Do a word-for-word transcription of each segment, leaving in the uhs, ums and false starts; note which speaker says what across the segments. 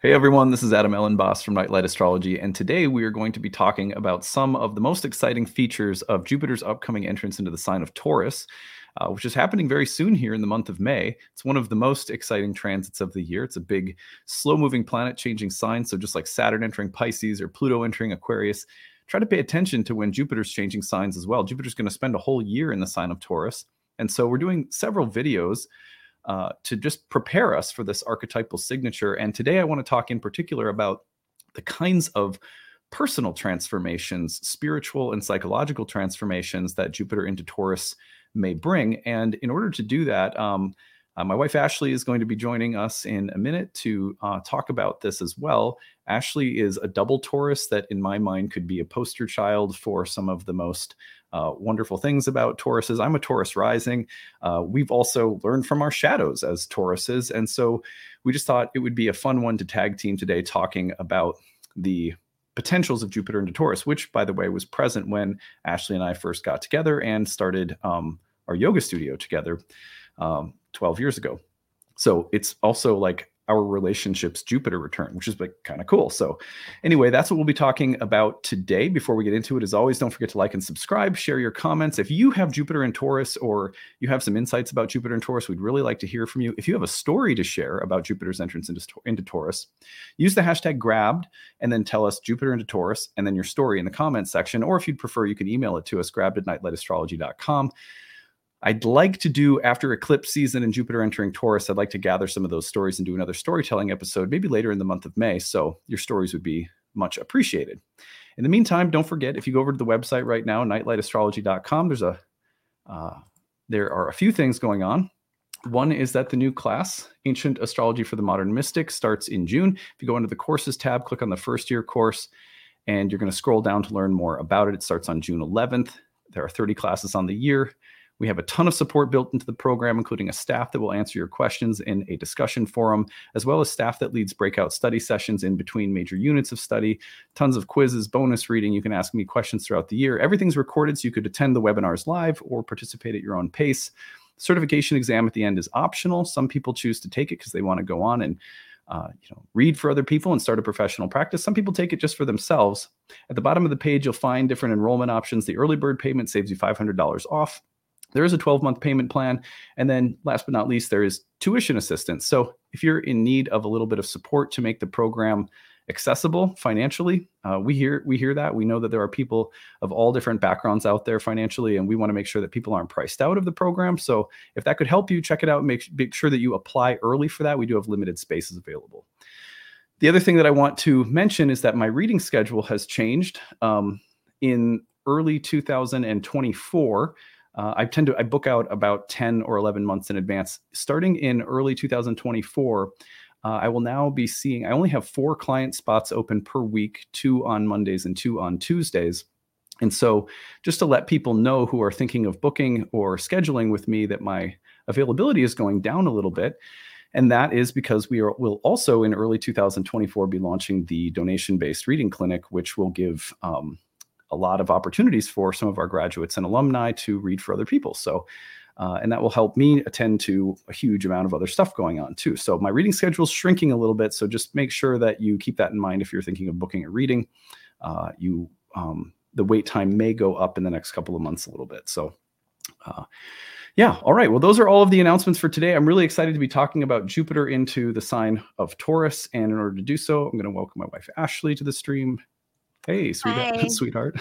Speaker 1: Hey everyone, this is Adam Ellenboss from Nightlight Astrology, and today we are going to be talking about some of the most exciting features of Jupiter's upcoming entrance into the sign of Taurus, uh, which is happening very soon here in the month of May. It's one of the most exciting transits of the year. It's a big, slow-moving planet changing sign, so just like Saturn entering Pisces or Pluto entering Aquarius, try to pay attention to when Jupiter's changing signs as well. Jupiter's going to spend a whole year in the sign of Taurus, and so we're doing several videos Uh, to just prepare us for this archetypal signature. And today I want to talk in particular about the kinds of personal transformations, spiritual and psychological transformations that Jupiter into Taurus may bring. And in order to do that, um, uh, my wife Ashley is going to be joining us in a minute to uh, talk about this as well. Ashley is a double Taurus that in my mind could be a poster child for some of the most uh, wonderful things about Tauruses. I'm a Taurus rising. Uh, we've also learned from our shadows as Tauruses. And so we just thought it would be a fun one to tag team today talking about the potentials of Jupiter into Taurus, which, by the way, was present when Ashley and I first got together and started um, our yoga studio together um, twelve years ago. So it's also like our relationship's Jupiter return, which is like kind of cool. So anyway, that's what we'll be talking about today. Before we get into it, as always, don't forget to like and subscribe, share your comments. If you have Jupiter in Taurus or you have some insights about Jupiter in Taurus, we'd really like to hear from you. If you have a story to share about Jupiter's entrance into, into Taurus, use the hashtag grabbed and then tell us Jupiter into Taurus and then your story in the comments section. Or if you'd prefer, you can email it to us, grabbed at nightlight astrology dot com. I'd like to do, after eclipse season and Jupiter entering Taurus, I'd like to gather some of those stories and do another storytelling episode, maybe later in the month of May. So your stories would be much appreciated. In the meantime, don't forget, if you go over to the website right now, nightlight astrology dot com, there's a, uh, there are a few things going on. One is that the new class, Ancient Astrology for the Modern Mystic, starts in June. If you go into the courses tab, click on the first year course, and you're going to scroll down to learn more about it. It starts on June eleventh. There are thirty classes on the year. We have a ton of support built into the program, including a staff that will answer your questions in a discussion forum, as well as staff that leads breakout study sessions in between major units of study, tons of quizzes, bonus reading. You can ask me questions throughout the year. Everything's recorded, so you could attend the webinars live or participate at your own pace. Certification exam at the end is optional. Some people choose to take it because they want to go on and uh, you know, read for other people and start a professional practice. Some people take it just for themselves. At the bottom of the page, you'll find different enrollment options. The early bird payment saves you five hundred dollars off. There is a twelve-month payment plan. And then last but not least, there is tuition assistance. So if you're in need of a little bit of support to make the program accessible financially, uh, we hear we hear that. We know that there are people of all different backgrounds out there financially, and we want to make sure that people aren't priced out of the program. So if that could help you, check it out. Make, make sure that you apply early for that. We do have limited spaces available. The other thing that I want to mention is that my reading schedule has changed. Um, in early two thousand twenty-four, Uh, I tend to, I book out about ten or eleven months in advance. Starting in early two thousand twenty-four, uh, I will now be seeing, I only have four client spots open per week, two on Mondays and two on Tuesdays. And so just to let people know who are thinking of booking or scheduling with me that my availability is going down a little bit. And that is because we are, will also in early two thousand twenty-four be launching the donation-based reading clinic, which will give um, a lot of opportunities for some of our graduates and alumni to read for other people. So, uh, and that will help me attend to a huge amount of other stuff going on too. So my reading schedule is shrinking a little bit. So just make sure that you keep that in mind if you're thinking of booking a reading. Uh, you, um, the wait time may go up in the next couple of months a little bit. So, uh, yeah. All right. Well, those are all of the announcements for today. I'm really excited to be talking about Jupiter into the sign of Taurus. And in order to do so, I'm going to welcome my wife, Ashley, to the stream. Hey, sweetheart.
Speaker 2: Hi.
Speaker 1: sweetheart.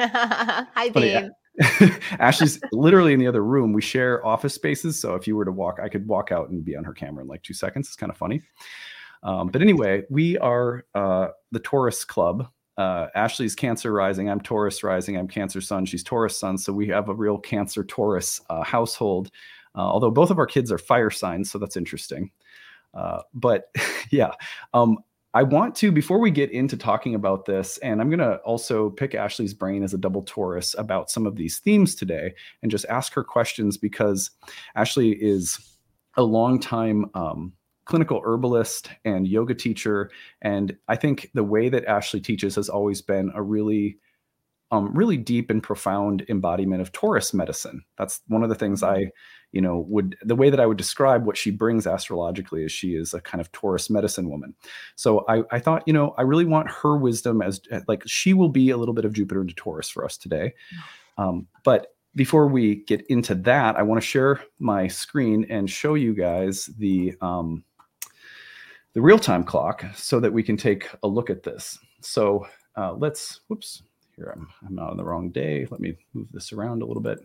Speaker 2: Hi, babe.
Speaker 1: Ashley's literally in the other room. We share office spaces. So if you were to walk, I could walk out and be on her camera in like two seconds. It's kind of funny. Um, but anyway, we are uh, the Taurus Club. Uh, Ashley's Cancer rising. I'm Taurus rising. I'm Cancer sun. She's Taurus sun. So we have a real Cancer Taurus uh, household. Uh, although both of our kids are fire signs. So that's interesting. Uh, but yeah. Um, I want to, before we get into talking about this, and I'm going to also pick Ashley's brain as a double Taurus about some of these themes today and just ask her questions, because Ashley is a longtime um, clinical herbalist and yoga teacher. And I think the way that Ashley teaches has always been a really, um, really deep and profound embodiment of Taurus medicine. That's one of the things I you know, would the way that I would describe what she brings astrologically is she is a kind of Taurus medicine woman. So I, I thought, you know, I really want her wisdom as like she will be a little bit of Jupiter into Taurus for us today. Um, but before we get into that, I want to share my screen and show you guys the um, the real-time clock so that we can take a look at this. So uh, let's, whoops, here I'm, I'm not on the wrong day. Let me move this around a little bit.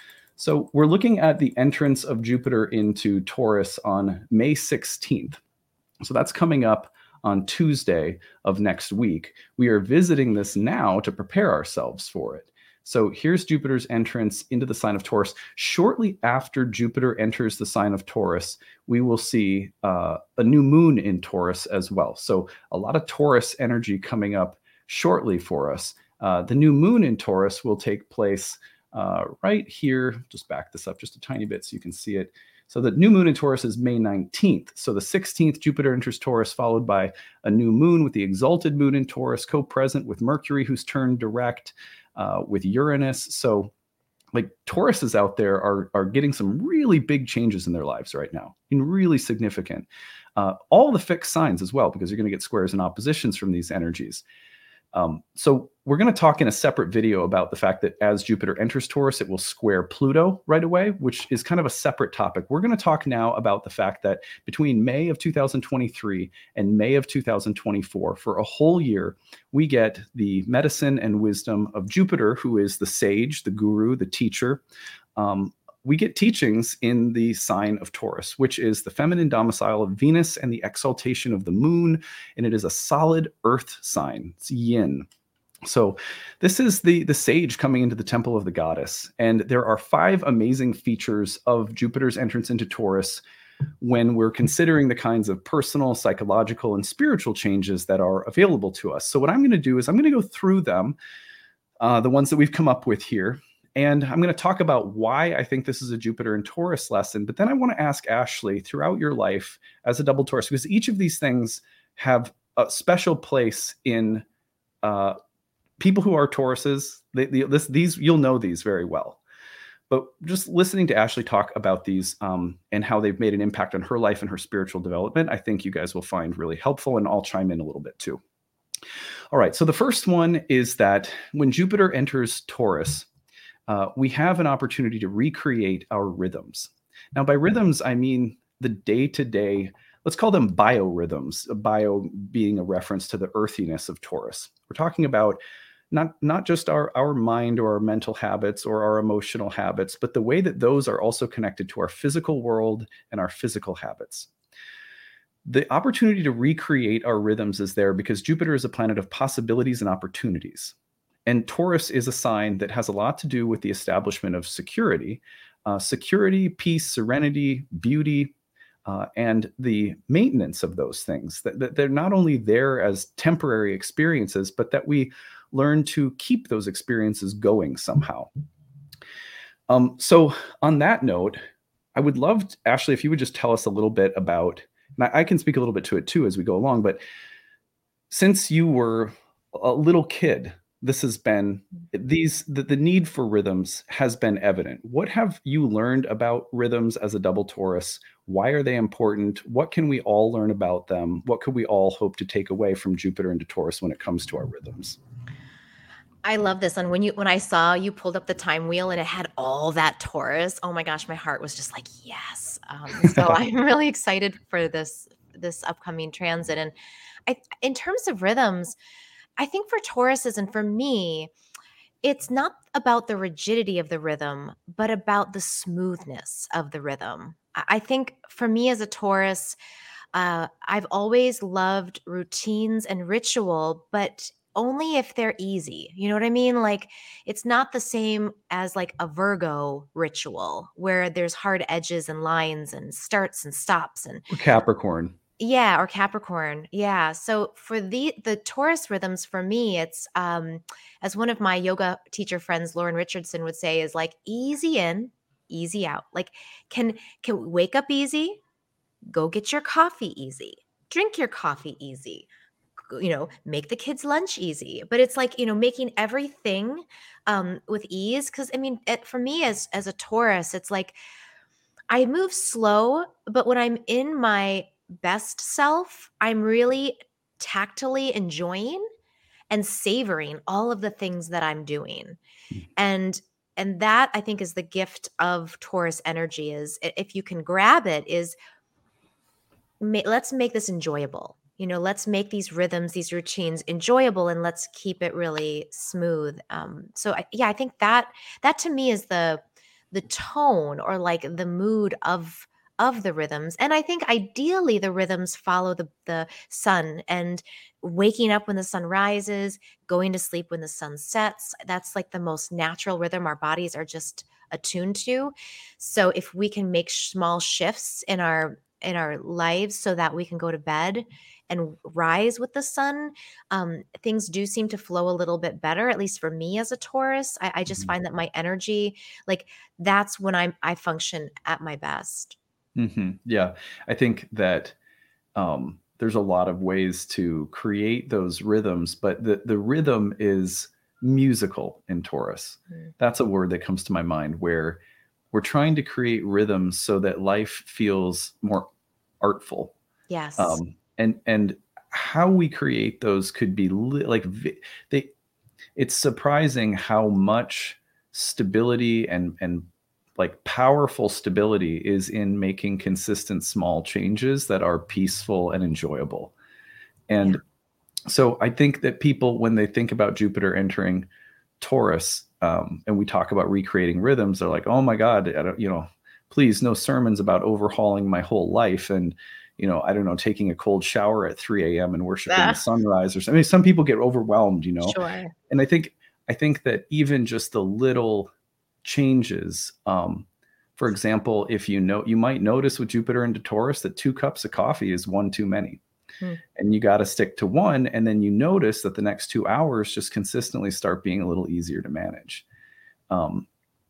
Speaker 1: So we're looking at the entrance of Jupiter into Taurus on May sixteenth. So that's coming up on Tuesday of next week. We are visiting this now to prepare ourselves for it. So here's Jupiter's entrance into the sign of Taurus. Shortly after Jupiter enters the sign of Taurus, we will see uh, a new moon in Taurus as well. So a lot of Taurus energy coming up shortly for us. Uh, the new moon in Taurus will take place uh, right here. Just back this up just a tiny bit so you can see it. So the new moon in Taurus is May nineteenth. So the sixteenth, Jupiter enters Taurus, followed by a new moon with the exalted moon in Taurus, co-present with Mercury, who's turned direct, uh, with Uranus. So like Tauruses out there are, are getting some really big changes in their lives right now, and really significant. Uh, all the fixed signs as well, because you're going to get squares and oppositions from these energies. Um, so we're going to talk in a separate video about the fact that as Jupiter enters Taurus, it will square Pluto right away, which is kind of a separate topic. We're going to talk now about the fact that between May of two thousand twenty-three and May of two thousand twenty-four, for a whole year, we get the medicine and wisdom of Jupiter, who is the sage, the guru, the teacher. Um, we get teachings in the sign of Taurus, which is the feminine domicile of Venus and the exaltation of the moon. And it is a solid earth sign. It's yin. So this is the, the sage coming into the temple of the goddess. And there are five amazing features of Jupiter's entrance into Taurus when we're considering the kinds of personal, psychological, and spiritual changes that are available to us. So what I'm going to do is I'm going to go through them, uh, the ones that we've come up with here. And I'm going to talk about why I think this is a Jupiter and Taurus lesson. But then I want to ask Ashley, throughout your life as a double Taurus, because each of these things have a special place in uh, people who are Tauruses. They, they, this, these, you'll know these very well. But just listening to Ashley talk about these um, and how they've made an impact on her life and her spiritual development, I think you guys will find really helpful. And I'll chime in a little bit too. All right. So the first one is that when Jupiter enters Taurus, Uh, we have an opportunity to recreate our rhythms. Now, by rhythms, I mean the day-to-day, let's call them biorhythms, bio being a reference to the earthiness of Taurus. We're talking about not, not just our, our mind or our mental habits or our emotional habits, but the way that those are also connected to our physical world and our physical habits. The opportunity to recreate our rhythms is there because Jupiter is a planet of possibilities and opportunities. And Taurus is a sign that has a lot to do with the establishment of security, uh, security, peace, serenity, beauty, uh, and the maintenance of those things. That, that they're not only there as temporary experiences, but that we learn to keep those experiences going somehow. Um, so on that note, I would love, to, Ashley, if you would just tell us a little bit about, and I, I can speak a little bit to it too as we go along, but since you were a little kid, this has been, these, the, the need for rhythms has been evident. What have you learned about rhythms as a double Taurus? Why are they important? What can we all learn about them? What could we all hope to take away from Jupiter into Taurus when it comes to our rhythms?
Speaker 2: I love this. And when you, when I saw you pulled up the time wheel and it had all that Taurus, oh my gosh, my heart was just like, yes. Um, so I'm really excited for this, this upcoming transit. And I, in terms of rhythms, I think for Tauruses and for me, it's not about the rigidity of the rhythm, but about the smoothness of the rhythm. I I think for me as a Taurus, uh, I've always loved routines and ritual, but only if they're easy. You know what I mean? Like it's not the same as like a Virgo ritual where there's hard edges and lines and starts and stops and
Speaker 1: Or Capricorn.
Speaker 2: yeah, or Capricorn. Yeah. So for the the Taurus rhythms for me, it's um as one of my yoga teacher friends, Lauren Richardson, would say, is like easy in, easy out. Like can can wake up easy, go get your coffee easy, drink your coffee easy, you know, make the kids lunch easy. But it's like, you know, making everything um with ease. Cause I mean, it, for me as as a Taurus, it's like I move slow, but when I'm in my best self, I'm really tactily enjoying and savoring all of the things that I'm doing. And and that I think is the gift of Taurus energy is i- if you can grab it is ma- let's make this enjoyable. You know, let's make these rhythms, these routines enjoyable, and let's keep it really smooth. Um, so I, yeah, I think that that to me is the the tone or like the mood of of the rhythms. And I think ideally the rhythms follow the the sun and waking up when the sun rises, going to sleep when the sun sets. That's like the most natural rhythm our bodies are just attuned to. So if we can make small shifts in our in our lives so that we can go to bed and rise with the sun, um, things do seem to flow a little bit better, at least for me as a Taurus. I, I just
Speaker 1: Mhm.
Speaker 2: find that my energy, like that's when I'm I function at my best.
Speaker 1: Mhm. Yeah, I think that um, there's a lot of ways to create those rhythms, but the the rhythm is musical in Taurus.
Speaker 2: Mm.
Speaker 1: That's a word that comes to my mind where we're trying to create rhythms so that life feels more artful.
Speaker 2: Yes.
Speaker 1: Um, and and how we create those could be li- like vi- they. It's surprising how much stability and and like powerful stability is in making consistent small changes that are peaceful and enjoyable.
Speaker 2: Yeah.
Speaker 1: And so I think that people, when they think about Jupiter entering Taurus, um, and we talk about recreating rhythms, they're like, "Oh my God, I don't, you know, please, no sermons about overhauling my whole life and, you know, I don't know, taking a cold shower at three a m and worshiping the
Speaker 2: Ah,
Speaker 1: sunrise or something." I mean, some people get overwhelmed, you know,
Speaker 2: sure.
Speaker 1: and I think I think that even just the little changes, um, for example, if you know, you might notice with Jupiter into Taurus that two cups of coffee is one too many
Speaker 2: Mm.
Speaker 1: and you got to stick to one. And then you notice that the next two hours just consistently start being a little easier to manage. Um,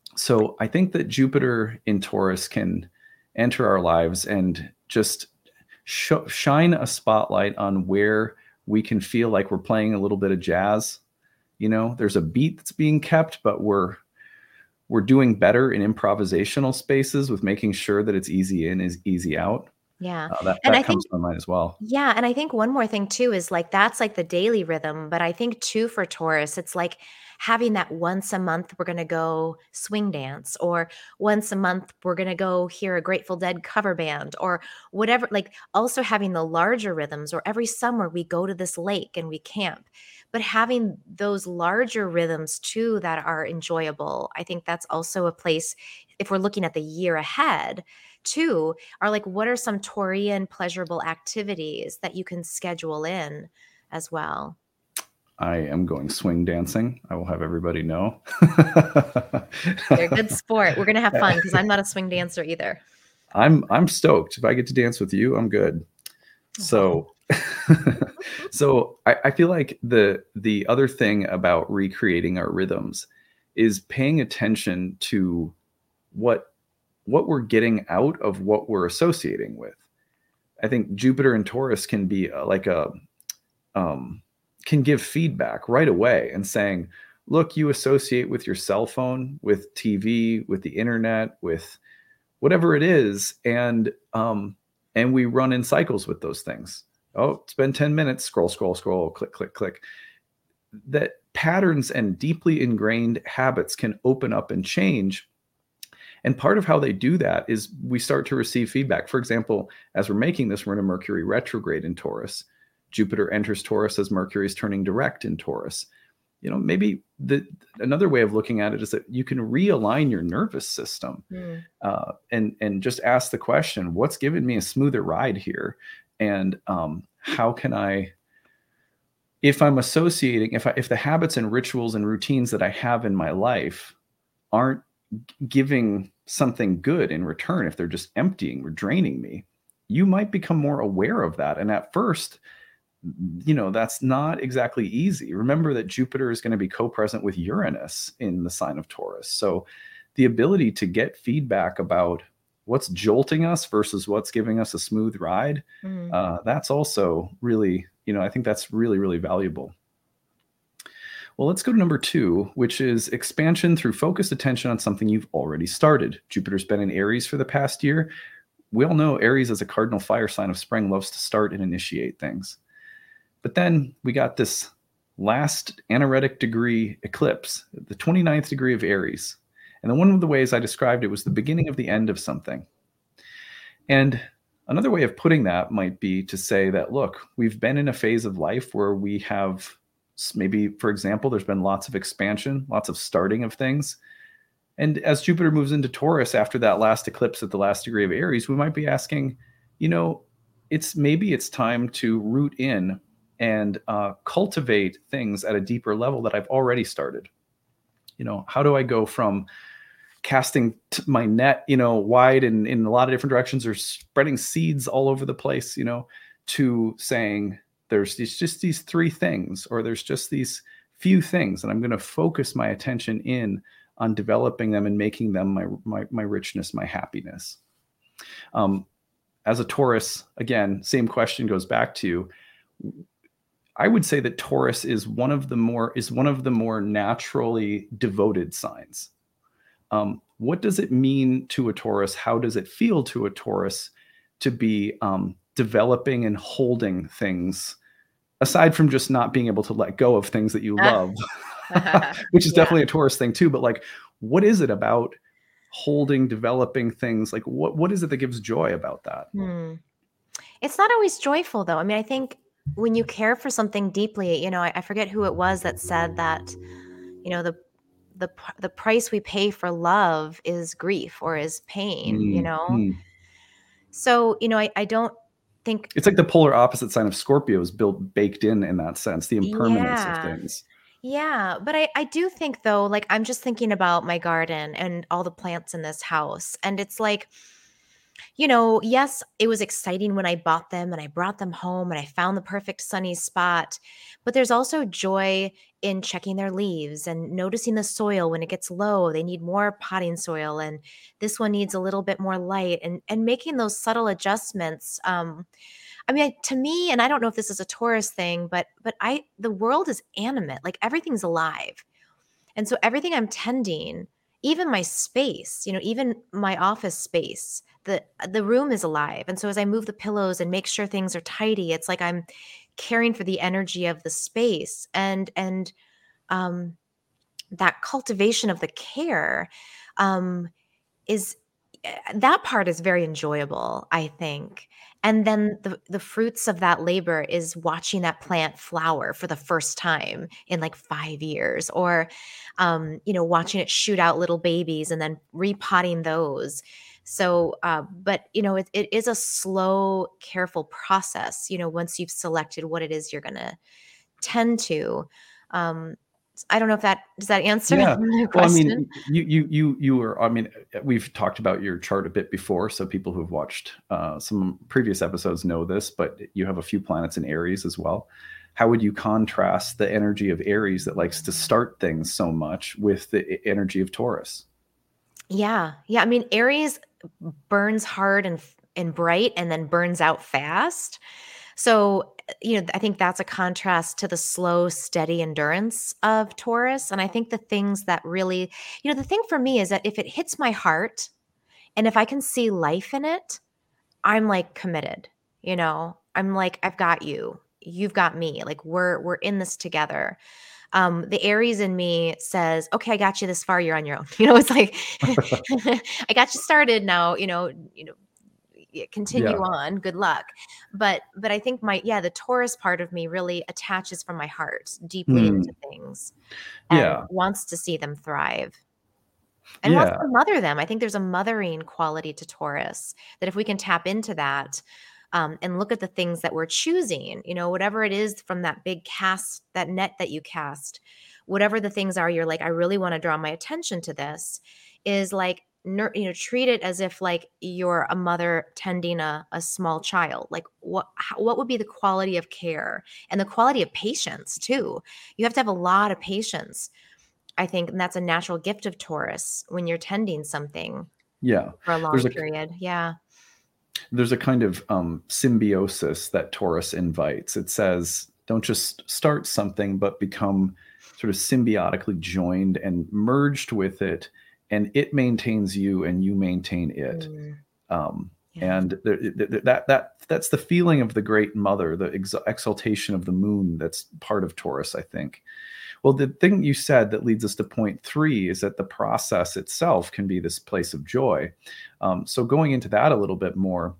Speaker 1: so I think that Jupiter in Taurus can enter our lives and just sh- shine a spotlight on where we can feel like we're playing a little bit of jazz. You know, there's a beat that's being kept, but we're we're doing better in improvisational spaces with making sure that it's easy in is easy out.
Speaker 2: Yeah.
Speaker 1: Uh, that
Speaker 2: And
Speaker 1: that
Speaker 2: I
Speaker 1: comes
Speaker 2: think
Speaker 1: to my mind as well.
Speaker 2: Yeah, and I think one more thing too is like that's like the daily rhythm, but I think too for Taurus, it's like having that once a month we're going to go swing dance or once a month we're going to go hear a Grateful Dead cover band or whatever, like also having the larger rhythms or every summer we go to this lake and we camp. But having those larger rhythms too that are enjoyable. I think that's also a place if we're looking at the year ahead too are like what are some Taurian pleasurable activities that you can schedule in as well?
Speaker 1: I am going swing dancing. I will have everybody know.
Speaker 2: You're a good sport. We're gonna have fun because I'm not a swing dancer either.
Speaker 1: I'm I'm stoked. If I get to dance with you, I'm good.
Speaker 2: Oh.
Speaker 1: So so I, I feel like the the other thing about recreating our rhythms is paying attention to what what we're getting out of what we're associating with. I think Jupiter and Taurus can be uh, like a um, can give feedback right away and saying, look, you associate with your cell phone, with T V, with the internet, with whatever it is, and um, and we run in cycles with those things. Oh, it's been ten minutes. Scroll, scroll, scroll. Click, click, click. That patterns and deeply ingrained habits can open up and change. And part of how they do that is we start to receive feedback. For example, as we're making this, we're in a Mercury retrograde in Taurus. Jupiter enters Taurus as Mercury is turning direct in Taurus. You know, maybe the another way of looking at it is that you can realign your nervous system
Speaker 2: Mm.
Speaker 1: uh, and and just ask the question, what's giving me a smoother ride here, and um, how can I, if I'm associating, if I, if the habits and rituals and routines that I have in my life aren't giving something good in return, if they're just emptying or draining me, you might become more aware of that. And at first, you know, that's not exactly easy. Remember that Jupiter is going to be co-present with Uranus in the sign of Taurus. So the ability to get feedback about what's jolting us versus what's giving us a smooth ride,
Speaker 2: Mm.
Speaker 1: uh, that's also really, you know, I think that's really, really valuable. Well, let's go to number two, which is expansion through focused attention on something you've already started. Jupiter's been in Aries for the past year. We all know Aries, as a cardinal fire sign of spring, loves to start and initiate things. But then we got this last anaretic degree eclipse, the twenty-ninth degree of Aries. And then one of the ways I described it was the beginning of the end of something. And another way of putting that might be to say that, look, we've been in a phase of life where we have maybe, for example, there's been lots of expansion, lots of starting of things. And as Jupiter moves into Taurus after that last eclipse at the last degree of Aries, we might be asking, you know, it's maybe it's time to root in and uh, cultivate things at a deeper level that I've already started. You know, how do I go from casting t- my net, you know, wide and in a lot of different directions, or spreading seeds all over the place, you know, to saying there's these, just these three things, or there's just these few things, and I'm going to focus my attention in on developing them and making them my my, my richness, my happiness. Um, as a Taurus, again, same question goes back to, I would say that Taurus is one of the more is one of the more naturally devoted signs. Um, what does it mean to a Taurus? How does it feel to a Taurus to be um, developing and holding things, aside from just not being able to let go of things that you love, which is yeah. definitely a Taurus thing too. But like, what is it about holding, developing things? Like, what what is it that gives joy about that?
Speaker 2: Hmm. It's not always joyful, though. I mean, I think when you care for something deeply, you know, I, I forget who it was that said that, you know, the the the price we pay for love is grief or is pain, mm-hmm. you know? So, you know, I, I don't think
Speaker 1: it's like the polar opposite sign of Scorpio is built baked in in that sense, the impermanence
Speaker 2: yeah.
Speaker 1: of things.
Speaker 2: Yeah. But I, I do think though, like I'm just thinking about my garden and all the plants in this house. And it's like, you know, yes, it was exciting when I bought them and I brought them home and I found the perfect sunny spot. But there's also joy in checking their leaves and noticing the soil when it gets low. They need more potting soil, and this one needs a little bit more light, and and making those subtle adjustments. Um, I mean, to me, and I don't know if this is a Taurus thing, but but I the world is animate, like everything's alive. And so everything I'm tending, even my space, you know, even my office space, the the room is alive. And so as I move the pillows and make sure things are tidy, it's like I'm caring for the energy of the space. And and um, that cultivation of the care um, is that part is very enjoyable, I think. And then the the fruits of that labor is watching that plant flower for the first time in like five years, or, um, you know, watching it shoot out little babies and then repotting those. So, uh, but you know, it, it is a slow, careful process. You know, once you've selected what it is you're going to tend to. Um, I don't know if that does that answer
Speaker 1: yeah.
Speaker 2: the question.
Speaker 1: Well, I mean, you you you you were. I mean, we've talked about your chart a bit before, so people who've watched uh, some previous episodes know this. But you have a few planets in Aries as well. How would you contrast the energy of Aries that likes to start things so much with the energy of Taurus?
Speaker 2: Yeah, yeah. I mean, Aries burns hard and and bright, and then burns out fast. So, you know, I think that's a contrast to the slow, steady endurance of Taurus. And I think the things that really, you know, the thing for me is that if it hits my heart and if I can see life in it, I'm like committed, you know, I'm like, I've got you, you've got me, like we're, we're in this together. Um, the Aries in me says, okay, I got you this far. You're on your own. You know, it's like, I got you started now, you know, you know, continue yeah. on, good luck. But but I think my yeah the Taurus part of me really attaches from my heart deeply mm. into things and
Speaker 1: yeah
Speaker 2: wants to see them thrive and
Speaker 1: yeah.
Speaker 2: wants to mother them. I think there's a mothering quality to Taurus that if we can tap into that um, and look at the things that we're choosing, you know, whatever it is from that big cast, that net that you cast, whatever the things are, you're like, I really want to draw my attention to this, is like, you know, treat it as if like you're a mother tending a, a small child. Like what, how, what would be the quality of care and the quality of patience too? You have to have a lot of patience, I think. And that's a natural gift of Taurus when you're tending something
Speaker 1: yeah.
Speaker 2: for a long
Speaker 1: there's
Speaker 2: period.
Speaker 1: A,
Speaker 2: yeah.
Speaker 1: There's a kind of um, symbiosis that Taurus invites. It says, don't just start something, but become sort of symbiotically joined and merged with it, and it maintains you and you maintain it.
Speaker 2: Mm.
Speaker 1: Um,
Speaker 2: Yeah.
Speaker 1: and th- th- th- that that that's the feeling of the Great Mother, the ex- exaltation of the moon. That's part of Taurus, I think. Well, the thing you said that leads us to point three is that the process itself can be this place of joy. Um, so going into that a little bit more,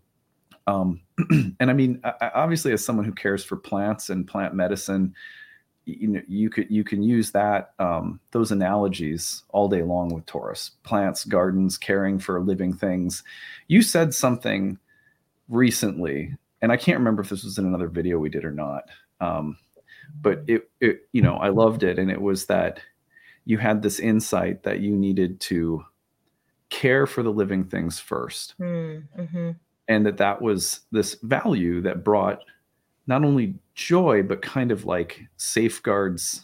Speaker 1: um, and I mean, I, obviously, as someone who cares for plants and plant medicine, you know, you could you can use that um, those analogies all day long with Taurus: plants, gardens, caring for living things. You said something recently, and I can't remember if this was in another video we did or not. Um, but it, it, you know, I loved it, and it was that you had this insight that you needed to care for the living things first,
Speaker 2: Mm-hmm.
Speaker 1: and that that was this value that brought not only joy but kind of like safeguards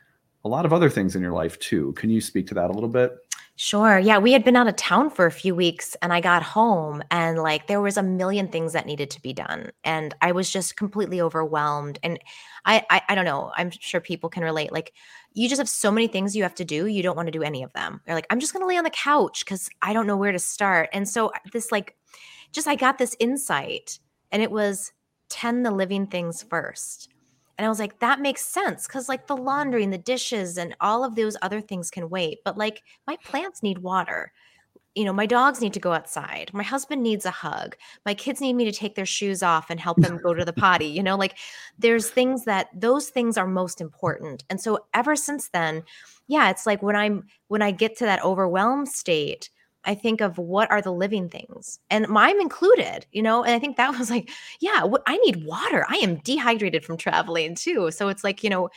Speaker 1: a lot of other things in your life too. Can you speak to that a little bit?
Speaker 2: Sure. Yeah, we had been out of town for a few weeks and I got home and like there was a million things that needed to be done and I was just completely overwhelmed and I I, I don't know, I'm sure people can relate. Like you just have so many things you have to do, you don't want to do any of them. You're like I'm just going to lay on the couch cuz I don't know where to start. And so this like just I got this insight and it was tend the living things first. And I was like, that makes sense because, like, the laundry and the dishes and all of those other things can wait. But, like, my plants need water. You know, my dogs need to go outside. My husband needs a hug. My kids need me to take their shoes off and help them go to the potty. You know, like, there's things that those things are most important. And so, ever since then, yeah, it's like when I'm, when I get to that overwhelmed state, I think of what are the living things and mine included, you know, and I think that was like, yeah, what I need water. I am dehydrated from traveling too. So it's like, you know,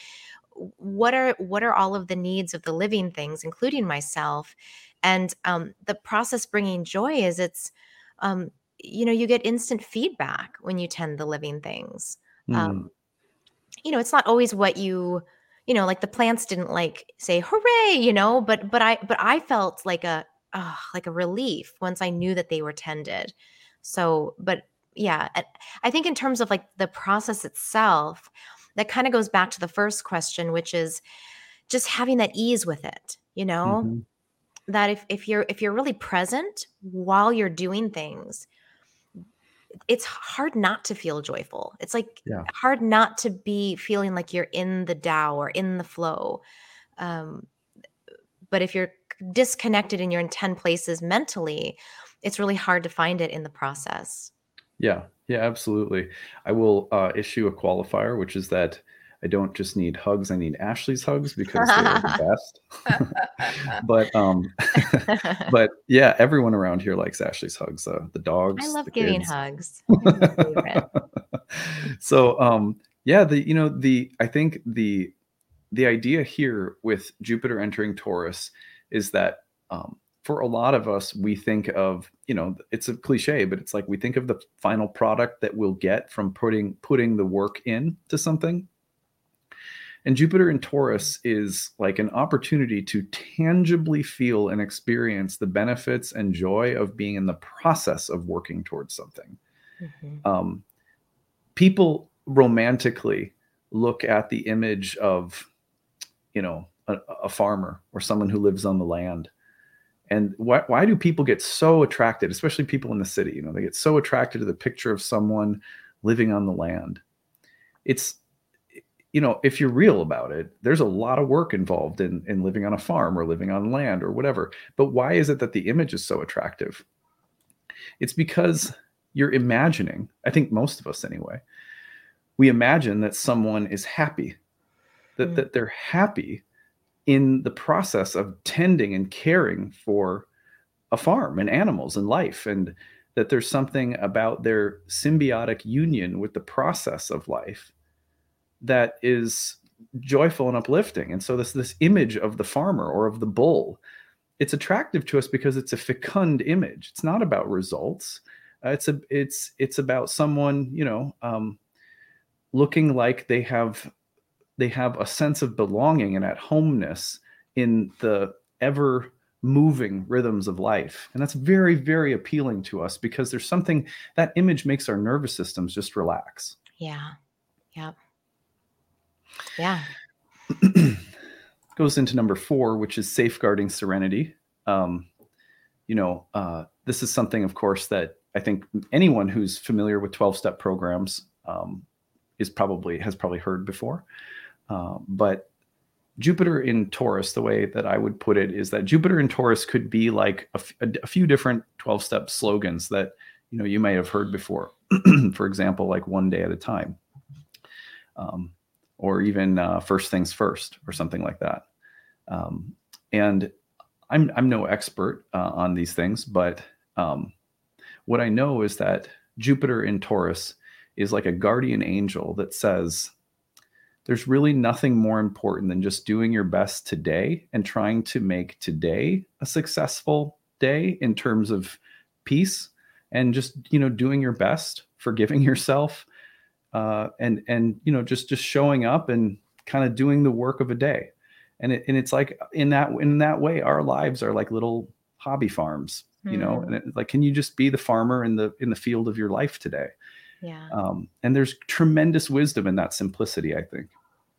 Speaker 2: what are what are all of the needs of the living things, including myself? And um, the process bringing joy is it's, um, you know, you get instant feedback when you tend the living things.
Speaker 1: Mm.
Speaker 2: Um, you know, it's not always what you, you know, like the plants didn't like say hooray, you know, but but I but I felt like a uh, like a relief once I knew that they were tended. So, but yeah, I I think in terms of like the process itself, that kind of goes back to the first question, which is just having that ease with it, you know,
Speaker 1: Mm-hmm.
Speaker 2: that if if you're if you're really present while you're doing things, it's hard not to feel joyful. It's like
Speaker 1: Yeah.
Speaker 2: hard not to be feeling like you're in the Tao or in the flow. Um, but if you're disconnected and you're in ten places mentally, it's really hard to find it in the process.
Speaker 1: Yeah, yeah, absolutely. I will uh, issue a qualifier, which is that I don't just need hugs, I need Ashley's hugs because they are the best. But um, but yeah, everyone around here likes Ashley's hugs. Uh, the
Speaker 2: I
Speaker 1: dogs,
Speaker 2: love
Speaker 1: the
Speaker 2: giving
Speaker 1: kids.
Speaker 2: hugs. They're my favorite.
Speaker 1: So um, yeah, the you know the I think the the idea here with Jupiter entering Taurus is that um, for a lot of us, we think of, you know, it's a cliche, but it's like we think of the final product that we'll get from putting putting the work in to something. And Jupiter in Taurus is like an opportunity to tangibly feel and experience the benefits and joy of being in the process of working towards something.
Speaker 2: Mm-hmm.
Speaker 1: Um, people romantically look at the image of, you know, a, a farmer or someone who lives on the land. And why, why do people get so attracted, especially people in the city? You know, they get so attracted to the picture of someone living on the land. It's, you know, if you're real about it, there's a lot of work involved in, in living on a farm or living on land or whatever. But why is it that the image is so attractive? It's because you're imagining, I think most of us anyway, we imagine that someone is happy, that,
Speaker 2: Mm.
Speaker 1: that they're happy in the process of tending and caring for a farm and animals and life, and that there's something about their symbiotic union with the process of life that is joyful and uplifting. And so this this image of the farmer or of the bull, it's attractive to us because it's a fecund image. It's not about results. Uh, it's a it's it's about someone, you know, um, looking like they have they have a sense of belonging and at homeness in the ever moving rhythms of life. And that's very, very appealing to us because there's something that image makes our nervous systems just relax.
Speaker 2: Yeah. Yeah. Yeah.
Speaker 1: goes into number four, which is safeguarding serenity. Um, you know, uh, this is something, of course, that I think anyone who's familiar with twelve-step programs um, is probably has probably heard before. Uh, but Jupiter in Taurus, the way that I would put it is that Jupiter in Taurus could be like a, a, a few different twelve-step slogans that, you know, you may have heard before. For example, like one day at a time, um, or even uh, first things first, or something like that. Um, and I'm I'm no expert uh, on these things, but um, what I know is that Jupiter in Taurus is like a guardian angel that says, there's really nothing more important than just doing your best today and trying to make today a successful day in terms of peace, and just, you know, doing your best, forgiving yourself, uh, and, and, you know, just, just showing up and kind of doing the work of a day. And it, and it's like in that, in that way, our lives are like little hobby farms, you
Speaker 2: Mm.
Speaker 1: know, and it, like, can you just be the farmer in the, in the field of your life today?
Speaker 2: Yeah.
Speaker 1: Um, and there's tremendous wisdom in that simplicity, I think.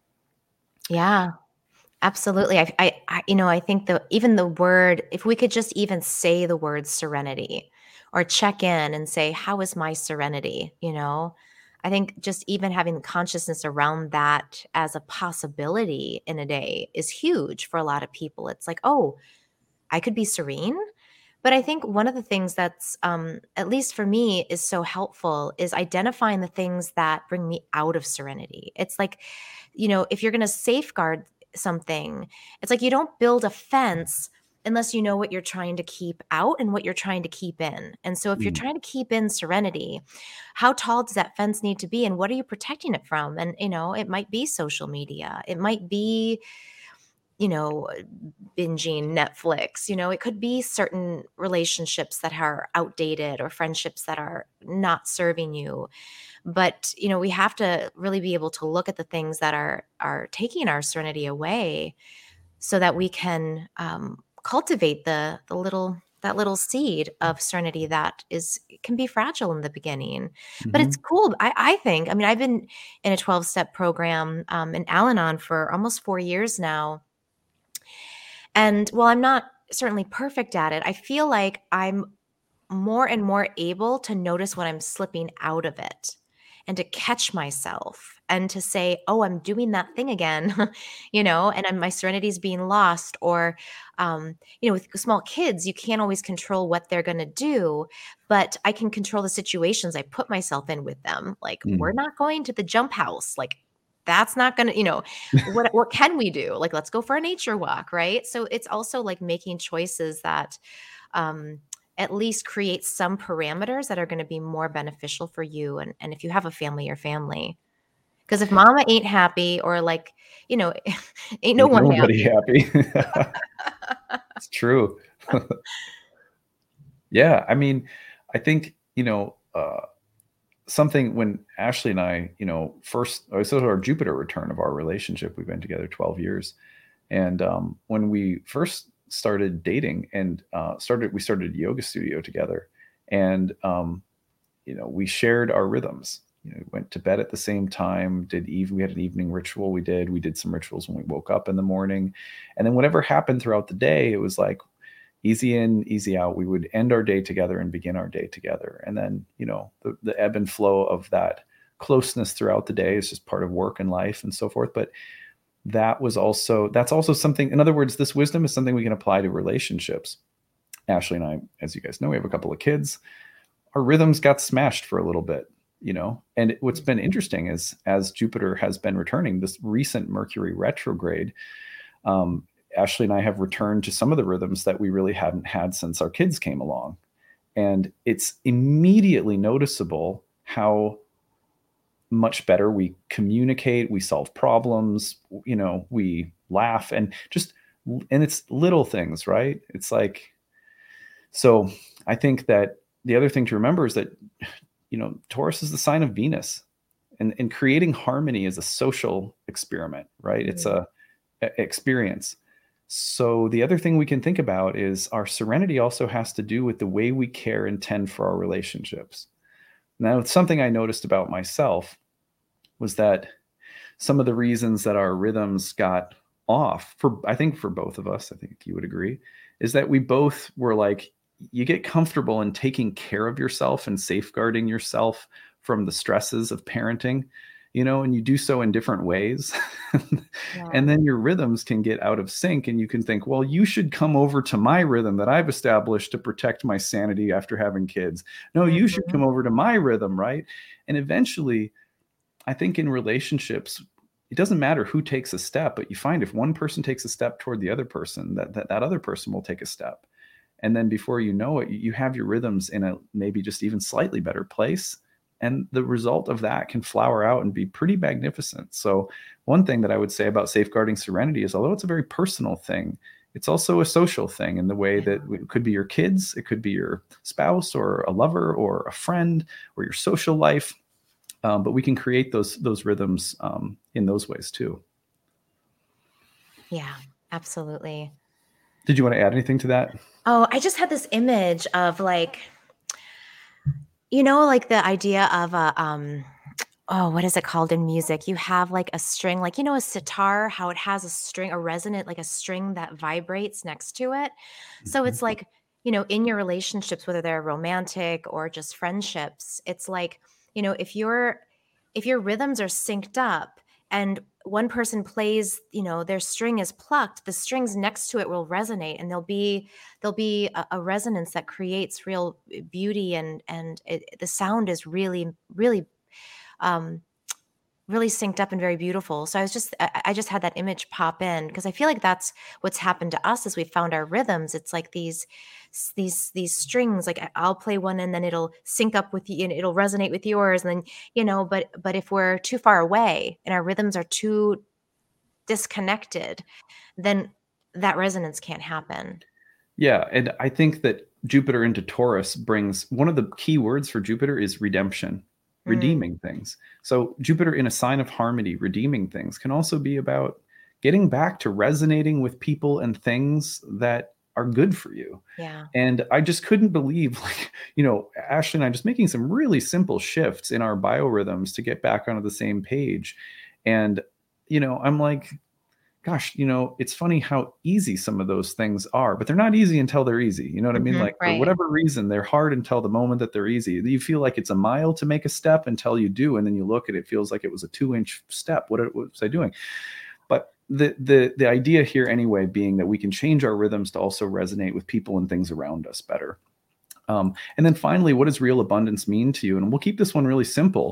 Speaker 2: Yeah, absolutely. I, I, I, you know, I think the even the word, if we could just even say the word serenity, or check in and say, how is my serenity? You know, I think just even having consciousness around that as a possibility in a day is huge for a lot of people. It's like, oh, I could be serene. But I think one of the things that's, um, at least for me, is so helpful is identifying the things that bring me out of serenity. It's like, you know, if you're going to safeguard something, it's like you don't build a fence unless you know what you're trying to keep out and what you're trying to keep in. And so if you're
Speaker 1: Mm.
Speaker 2: trying to keep in serenity, how tall does that fence need to be, and what are you protecting it from? And, you know, it might be social media. It might be, you know, binging Netflix. You know, it could be certain relationships that are outdated, or friendships that are not serving you. But, you know, we have to really be able to look at the things that are are taking our serenity away, so that we can um, cultivate the the little that little seed of serenity that is can be fragile in the beginning. But it's
Speaker 1: Mm-hmm.
Speaker 2: cool. I, I think, I mean, I've been in a twelve-step program um, in Al-Anon for almost four years now. And while I'm not certainly perfect at it, I feel like I'm more and more able to notice when I'm slipping out of it, and to catch myself, and to say, oh, I'm doing that thing again, you know, and I'm, my serenity is being lost. Or, um, you know, with small kids, you can't always control what they're going to do, but I can control the situations I put myself in with them. Like, we're
Speaker 1: Mm.
Speaker 2: not going to the jump house. Like, that's not going to, you know, what, what can we do? Like, let's go for a nature walk. Right. So it's also like making choices that, um, at least create some parameters that are going to be more beneficial for you. And, and if you have a family, your family, because if mama ain't happy, or like, you know, ain't no
Speaker 1: Ain't
Speaker 2: one
Speaker 1: nobody
Speaker 2: happy.
Speaker 1: happy. It's true. Yeah. I mean, I think, you know, uh, something when Ashley and I, you know, first, oh, this is our Jupiter return of our relationship. We've been together twelve years. And um, when we first started dating and uh, started, we started a yoga studio together, and, um, you know, we shared our rhythms. You know, we went to bed at the same time, did even, we had an evening ritual. We did, we did some rituals when we woke up in the morning. And then whatever happened throughout the day, it was like easy in, easy out. We would end our day together and begin our day together. And then, you know, the, the ebb and flow of that closeness throughout the day is just part of work and life and so forth. But that was also, that's also something, in other words, this wisdom is something we can apply to relationships. Ashley and I, as you guys know, we have a couple of kids. Our rhythms got smashed for a little bit, you know, and what's been interesting is as Jupiter has been returning, this recent Mercury retrograde, um, Ashley and I have returned to some of the rhythms that we really hadn't had since our kids came along. And it's immediately noticeable how much better we communicate, we solve problems, you know, we laugh, and just, and it's little things, right? It's like, so I think that the other thing to remember is that, you know, Taurus is the sign of Venus, and, and creating harmony is a social experiment, right? It's a, a experience. So the other thing we can think about is our serenity also has to do with the way we care and tend for our relationships. Now, something I noticed about myself was that some of the reasons that our rhythms got off for, I think for both of us, I think you would agree, is that we both were like, you get comfortable in taking care of yourself and safeguarding yourself from the stresses of parenting, you know, and you do so in different ways.
Speaker 2: Yeah.
Speaker 1: And then your rhythms can get out of sync and you can think, well, you should come over to my rhythm that I've established to protect my sanity after having kids. No, you should
Speaker 2: Mhm.
Speaker 1: come over to my rhythm, right? And eventually, I think in relationships, it doesn't matter who takes a step, but you find if one person takes a step toward the other person, that that, that other person will take a step. And then before you know it, you have your rhythms in a maybe just even slightly better place. And the result of that can flower out and be pretty magnificent. So, one thing that I would say about safeguarding serenity is although it's a very personal thing, it's also a social thing in the way that it could be your kids, it could be your spouse or a lover or a friend or your social life. Um, but we can create those those rhythms um, in those ways too.
Speaker 2: Yeah, absolutely.
Speaker 1: Did you want to add anything to that?
Speaker 2: Oh, I just had this image of like, you know, like the idea of a, um, oh, what is it called in music? You have like a string, like, you know, a sitar, how it has a string, a resonant, like a string that vibrates next to it. So
Speaker 1: Mhm.
Speaker 2: it's like, you know, in your relationships, whether they're romantic or just friendships, it's like, you know, if your if your rhythms are synced up and one person plays, you know, their string is plucked, the strings next to it will resonate and there'll be there'll be a, a resonance that creates real beauty and and it, the sound is really really um really synced up and very beautiful. So I was just I, I just had that image pop in because I feel like that's what's happened to us as we found our rhythms. It's like these these these strings, like I- I'll play one and then it'll sync up with you and it'll resonate with yours. And then, you know, but but if we're too far away and our rhythms are too disconnected, then that resonance can't happen.
Speaker 1: Yeah, and I think that Jupiter into Taurus brings one of the key words for Jupiter is redemption,
Speaker 2: Mm,
Speaker 1: redeeming things. So Jupiter in a sign of harmony, redeeming things can also be about getting back to resonating with people and things that are good for you.
Speaker 2: yeah.
Speaker 1: And I just couldn't believe, like, you know, Ashley and I just making some really simple shifts in our biorhythms to get back onto the same page. And, you know, I'm like, gosh, you know, it's funny how easy some of those things are, but they're not easy until they're easy. You know what I mean?
Speaker 2: Mhm,
Speaker 1: Like for
Speaker 2: right.
Speaker 1: whatever reason, they're hard until the moment that they're easy. You feel like it's a mile to make a step until you do, and then you look at it, it feels like it was a two-inch step. What, what was I doing? But the the the idea here anyway being that we can change our rhythms to also resonate with people and things around us better. Um, and then finally, what does real abundance mean to you? And we'll keep this one really simple.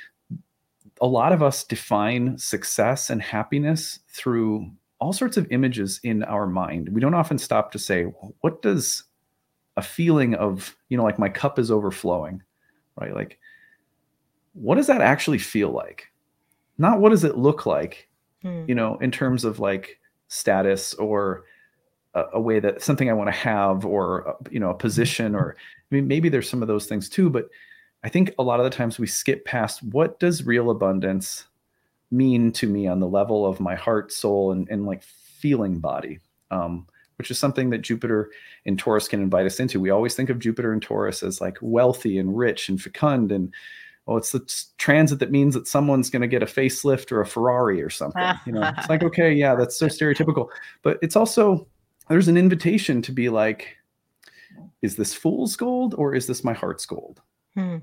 Speaker 1: A lot of us define success and happiness through all sorts of images in our mind. We don't often stop to say, well, what does a feeling of, you know, like my cup is overflowing, right? Like, what does that actually feel like? Not what does it look like,
Speaker 2: Hmm.
Speaker 1: you know, in terms of like status or a, a way that something I want to have or, uh, you know, a position or, I mean, maybe there's some of those things too, but I think a lot of the times we skip past what does real abundance mean to me on the level of my heart, soul, and, and like feeling body, um, which is something that Jupiter in Taurus can invite us into. We always think of Jupiter in Taurus as like wealthy and rich and fecund. And oh, it's the transit that means that someone's going to get a facelift or a Ferrari or something. You know, it's like, okay, yeah, that's so stereotypical. But it's also, there's an invitation to be like, is this fool's gold or is this my heart's gold?
Speaker 2: Hmm.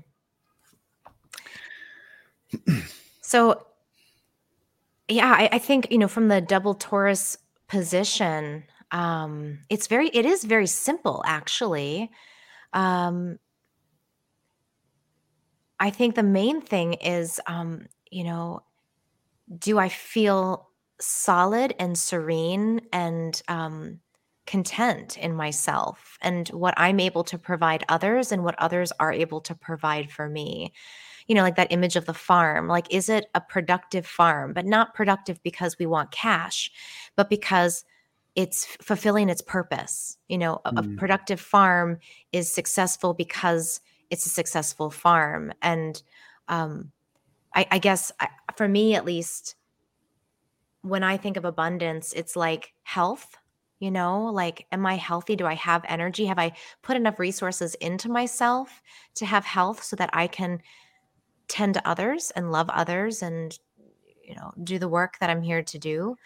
Speaker 2: So yeah, I, I think, you know, from the double Taurus position, um, it's very, it is very simple, actually. Um, I think the main thing is, um, you know, do I feel solid and serene and um, content in myself and what I'm able to provide others and what others are able to provide for me? You know, like that image of the farm. Like, is it a productive farm? But not productive because we want cash, but because it's f- fulfilling its purpose. You know, a, a
Speaker 1: Mm.
Speaker 2: productive farm is successful because it's a successful farm. And um, I, I guess I, for me, at least, when I think of abundance, it's like health. You know, like, am I healthy? Do I have energy? Have I put enough resources into myself to have health so that I can tend to others and love others and, you know, do the work that I'm here to do?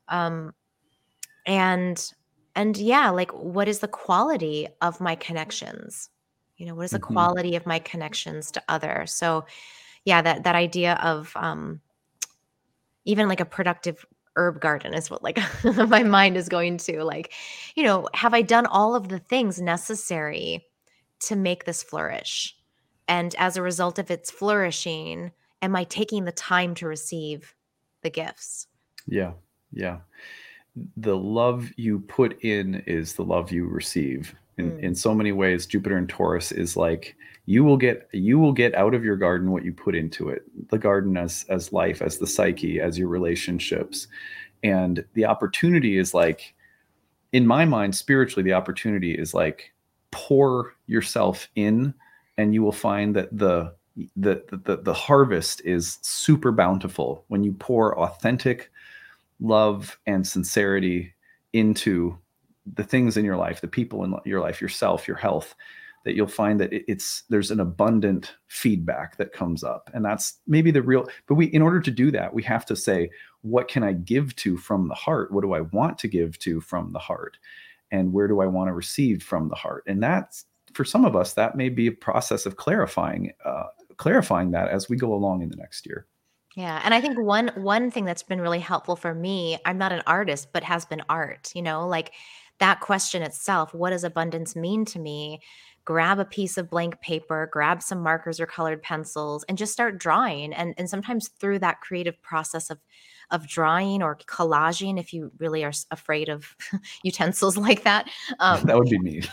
Speaker 2: Um, and and yeah, like what is the quality of my connections? You know, what is the
Speaker 1: Mhm.
Speaker 2: quality of my connections to others? So yeah, that that idea of um even like a productive herb garden is what like my mind is going to like, you know, have I done all of the things necessary to make this flourish? And as a result of its flourishing, am I taking the time to receive the gifts?
Speaker 1: Yeah. Yeah. The love you put in is the love you receive. In in
Speaker 2: Mm,
Speaker 1: so many ways, Jupiter and Taurus is like you will get you will get out of your garden what you put into it. The garden as as life, as the psyche, as your relationships. And the opportunity is like, in my mind, spiritually, the opportunity is like pour yourself in, and you will find that the the the, the harvest is super bountiful when you pour authentic love and sincerity into the things in your life, the people in your life, yourself, your health, that you'll find that it's there's an abundant feedback that comes up. And that's maybe the real, but we, in order to do that, we have to say, what can I give to from the heart? What do I want to give to from the heart? And where do I want to receive from the heart? And that's, for some of us, that may be a process of clarifying, uh, clarifying that as we go along in the next year.
Speaker 2: yeah, and I think one one thing that's been really helpful for me, I'm not an artist, but has been art, you know, like that question itself, what does abundance mean to me? Grab a piece of blank paper, grab some markers or colored pencils and just start drawing. And and sometimes through that creative process of of drawing or collaging, if you really are s- afraid of utensils like that, um,
Speaker 1: That would be me.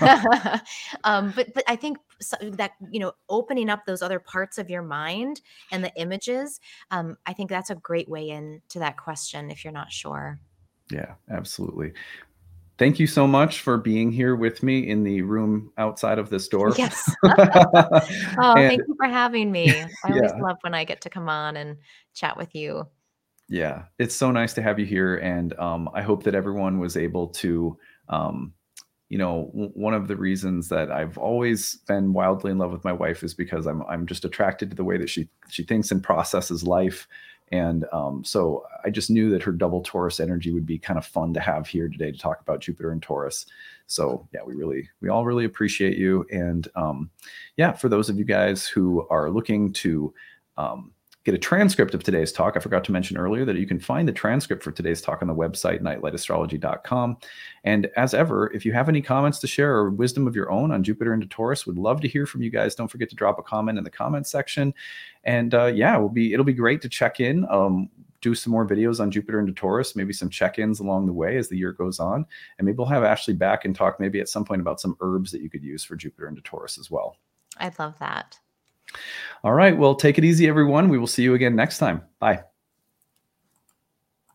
Speaker 2: um, but but I think so that, you know, opening up those other parts of your mind and the images, um, I think that's a great way into that question if you're not sure.
Speaker 1: Yeah, absolutely. Thank you so much for being here with me in the room outside of this door.
Speaker 2: Yes. Oh,
Speaker 1: And
Speaker 2: thank you for having me. I always
Speaker 1: yeah,
Speaker 2: love when I get to come on and chat with you.
Speaker 1: yeah, it's so nice to have you here. And um, I hope that everyone was able to, um, you know, w- one of the reasons that I've always been wildly in love with my wife is because I'm I'm just attracted to the way that she she thinks and processes life. And um, so I just knew that her double Taurus energy would be kind of fun to have here today to talk about Jupiter and Taurus. So yeah, we really we all really appreciate you. And um, yeah, for those of you guys who are looking to um, get a transcript of today's talk, I forgot to mention earlier that you can find the transcript for today's talk on the website nightlight astrology dot com. And as ever, if you have any comments to share or wisdom of your own on Jupiter into Taurus, would love to hear from you guys. Don't forget to drop a comment in the comment section. And uh, yeah, we'll be it'll be great to check in, um, do some more videos on Jupiter into Taurus, maybe some check-ins along the way as the year goes on. And maybe we'll have Ashley back and talk maybe at some point about some herbs that you could use for Jupiter into Taurus as well.
Speaker 2: I love that.
Speaker 1: All right, well, take it easy, everyone. We will see you again next time. Bye.